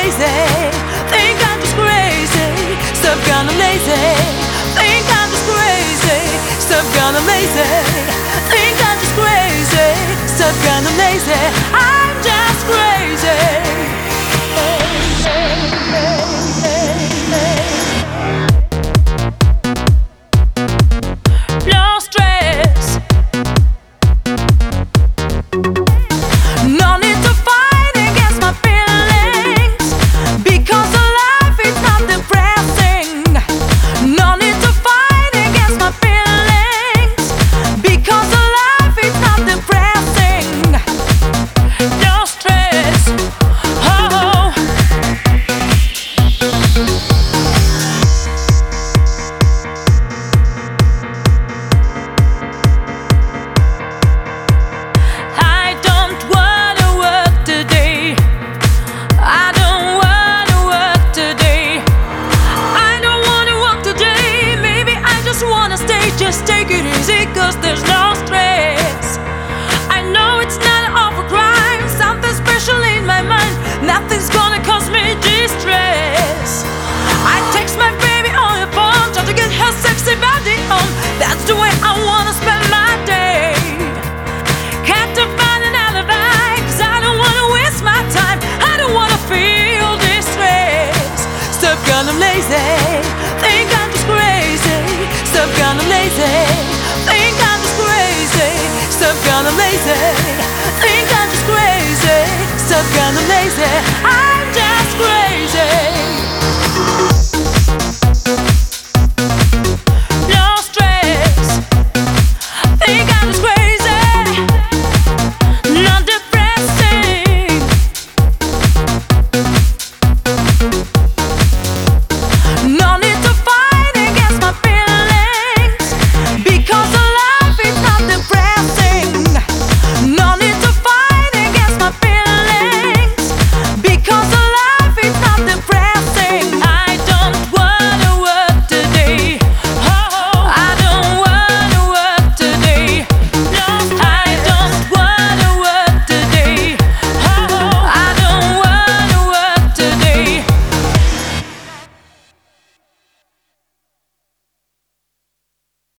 lazy. Think I'm just crazy. Stop kind of lazy. Think I'm just crazy. Stop kind of lazy. Think I'm just crazy. Stop kind of lazy. I'm just crazy. No stress. No need to fight against my feelings, because life is not depressing. No need to fight against my feelings, because life is not depressing. No stress. Oh. I don't wanna work today. I don't wanna work today. I don't wanna work today. Maybe I just wanna stay. Just take it easy, cause there's no stress. I know it's not an awful crime. Something special in my mind. Nothing's gonna cause me distress. I text my baby on the phone, try to get her sexy body on. That's the way I wanna spend my day. Can't find an alibi, cause I don't wanna waste my time. I don't wanna feel distress. Stop kind of lazy. Think I'm just crazy. Stop kind of lazy. Think I'm just crazy. Stop kind of lazy. Think I'm just crazy. Stop kind of lazy.